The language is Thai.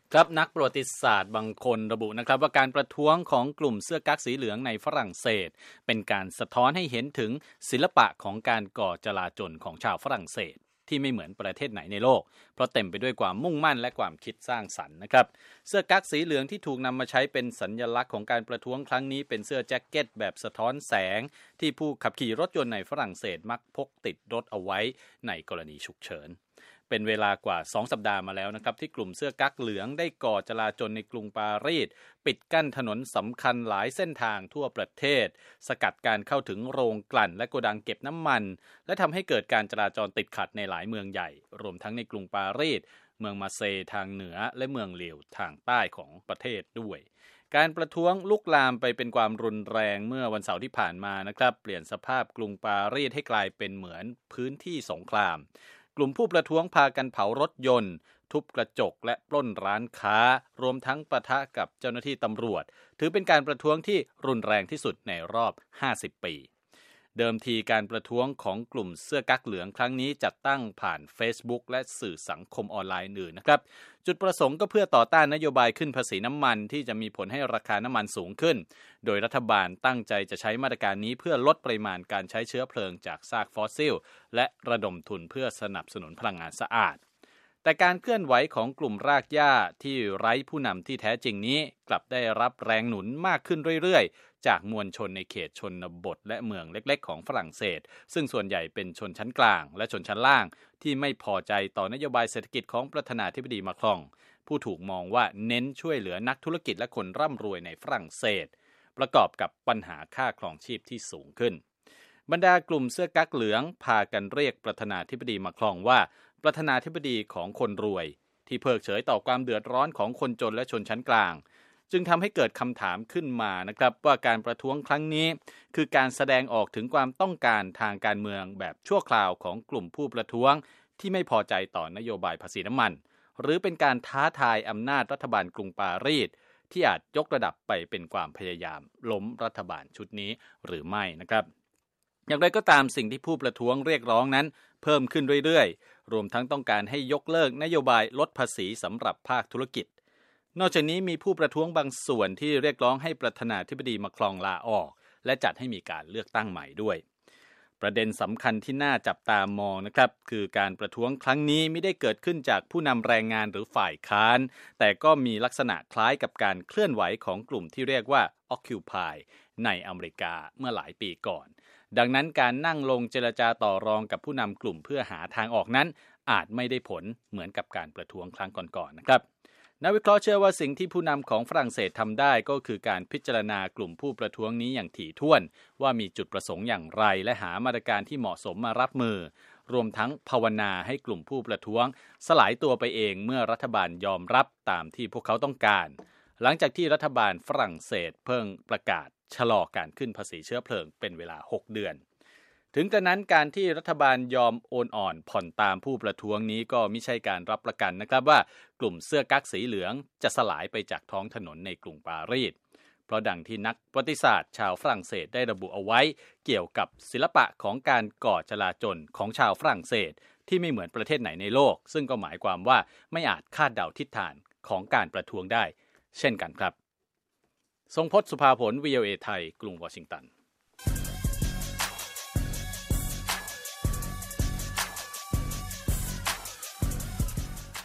ครับนักประวัติศาสตร์บางคนระบุนะครับว่าการประท้วงของกลุ่มเสื้อกั๊กสีเหลืองในฝรั่งเศสเป็นการสะท้อนให้เห็นถึงศิลปะของการก่อจลาจลของชาวฝรั่งเศสที่ไม่เหมือนประเทศไหนในโลกเพราะเต็มไปด้วยความมุ่งมั่นและความคิดสร้างสรรค์นะครับเสื้อกั๊กสีเหลืองที่ถูกนำมาใช้เป็นสัญลักษณ์ของการประท้วงครั้งนี้เป็นเสื้อแจ็คเก็ตแบบสะท้อนแสงที่ผู้ขับขี่รถยนต์ในฝรั่งเศสมักพกติดรถเอาไว้ในกรณีฉุกเฉินเป็นเวลากว่า2 สัปดาห์มาแล้วนะครับที่กลุ่มเสื้อกั๊กเหลืองได้ก่อจลาจลในกรุงปารีสปิดกั้นถนนสำคัญหลายเส้นทางทั่วประเทศสกัดการเข้าถึงโรงกลั่นและโกดังเก็บน้ำมันและทำให้เกิดการจราจรติดขัดในหลายเมืองใหญ่รวมทั้งในกรุงปารีสเมืองมาเซย์ทางเหนือและเมืองเลวทางใต้ของประเทศด้วยการประท้วงลุกลามไปเป็นความรุนแรงเมื่อวันเสาร์ที่ผ่านมานะครับเปลี่ยนสภาพกรุงปารีสให้กลายเป็นเหมือนพื้นที่สงครามกลุ่มผู้ประท้วงพากันเผารถยนต์ทุบกระจกและปล้นร้านค้ารวมทั้งปะทะกับเจ้าหน้าที่ตำรวจถือเป็นการประท้วงที่รุนแรงที่สุดในรอบ50 ปีเดิมทีการประท้วงของกลุ่มเสื้อกั๊กเหลืองครั้งนี้จัดตั้งผ่าน Facebook และสื่อสังคมออนไลน์อื่นนะครับจุดประสงค์ก็เพื่อต่อต้านนโยบายขึ้นภาษีน้ำมันที่จะมีผลให้ราคาน้ำมันสูงขึ้นโดยรัฐบาลตั้งใจจะใช้มาตรการนี้เพื่อลดปริมาณการใช้เชื้อเพลิงจากซากฟอสซิลและระดมทุนเพื่อสนับสนุนพลังงานสะอาดแต่การเคลื่อนไหวของกลุ่มรากหญ้าที่ไร้ผู้นำที่แท้จริงนี้กลับได้รับแรงหนุนมากขึ้นเรื่อยๆจากมวลชนในเขตชนบทและเมืองเล็กๆของฝรั่งเศสซึ่งส่วนใหญ่เป็นชนชั้นกลางและชนชั้นล่างที่ไม่พอใจต่อนโยบายเศรษฐกิจของประธานาธิบดีมาครองผู้ถูกมองว่าเน้นช่วยเหลือนักธุรกิจและคนร่ำรวยในฝรั่งเศสประกอบกับปัญหาค่าครองชีพที่สูงขึ้นบรรดากลุ่มเสื้อกั๊กเหลืองพากันเรียกประธานาธิบดีมาครองว่าประธานาธิบดีของคนรวยที่เพิกเฉยต่อความเดือดร้อนของคนจนและชนชั้นกลางจึงทำให้เกิดคำถามขึ้นมานะครับว่าการประท้วงครั้งนี้คือการแสดงออกถึงความต้องการทางการเมืองแบบชั่วคราวของกลุ่มผู้ประท้วงที่ไม่พอใจต่อนโยบายภาษีน้ำมันหรือเป็นการท้าทายอำนาจรัฐบาลกรุงปารีสที่อาจยกระดับไปเป็นความพยายามล้มรัฐบาลชุดนี้หรือไม่นะครับอย่างไรก็ตามสิ่งที่ผู้ประท้วงเรียกร้องนั้นเพิ่มขึ้นเรื่อยๆรวมทั้งต้องการให้ยกเลิกนโยบายลดภาษีสำหรับภาคธุรกิจนอกจากนี้มีผู้ประท้วงบางส่วนที่เรียกร้องให้ประธานาธิบดีมาครองลาออกและจัดให้มีการเลือกตั้งใหม่ด้วยประเด็นสำคัญที่น่าจับตามองนะครับคือการประท้วงครั้งนี้ไม่ได้เกิดขึ้นจากผู้นำแรงงานหรือฝ่ายค้านแต่ก็มีลักษณะคล้ายกับการเคลื่อนไหวของกลุ่มที่เรียกว่า Occupy ในอเมริกาเมื่อหลายปีก่อนดังนั้นการนั่งลงเจรจาต่อรองกับผู้นำกลุ่มเพื่อหาทางออกนั้นอาจไม่ได้ผลเหมือนกับการประท้วงครั้งก่อนๆนะครับนักวิเคราะห์เชื่อว่าสิ่งที่ผู้นำของฝรั่งเศสทำได้ก็คือการพิจารณากลุ่มผู้ประท้วงนี้อย่างถี่ถ้วนว่ามีจุดประสงค์อย่างไรและหามาตรการที่เหมาะสมมารับมือรวมทั้งภาวนาให้กลุ่มผู้ประท้วงสลายตัวไปเองเมื่อรัฐบาลยอมรับตามที่พวกเขาต้องการหลังจากที่รัฐบาลฝรั่งเศสเพิ่งประกาศชะลอการขึ้นภาษีเชื้อเพลิงเป็นเวลา6 เดือนถึงกระนั้นการที่รัฐบาลยอมโอนอ่อนผ่อนตามผู้ประท้วงนี้ก็ไม่ใช่การรับประกันนะครับว่ากลุ่มเสื้อกั๊กสีเหลืองจะสลายไปจากท้องถนนในกรุงปารีสเพราะดังที่นักประวัติศาสตร์ชาวฝรั่งเศสได้ระบุเอาไว้เกี่ยวกับศิลปะของการก่อจลาจลของชาวฝรั่งเศสที่ไม่เหมือนประเทศไหนในโลกซึ่งก็หมายความว่าไม่อาจคาดเดาทิศทางของการประท้วงได้เช่นกันครับทรงพจน์ สุภาผล VOA ไทยกรุงวอชิงตัน